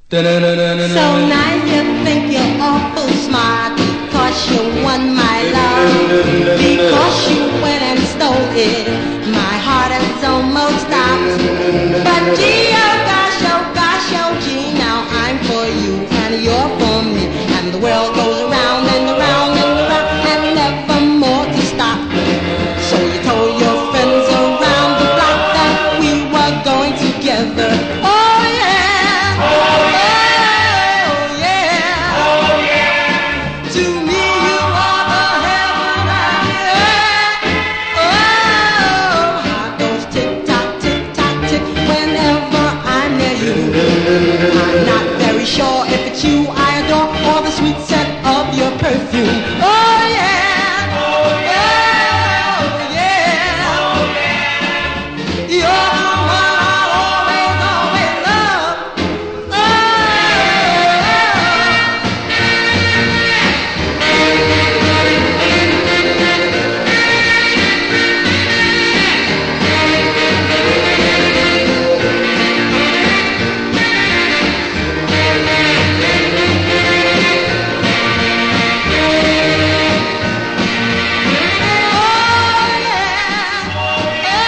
So now you think you're awful smart because you won my love, because you went and stole it. My heart has almost stopped. But gee, oh gosh, oh gee, now I'm for you and you're for me, and the world goes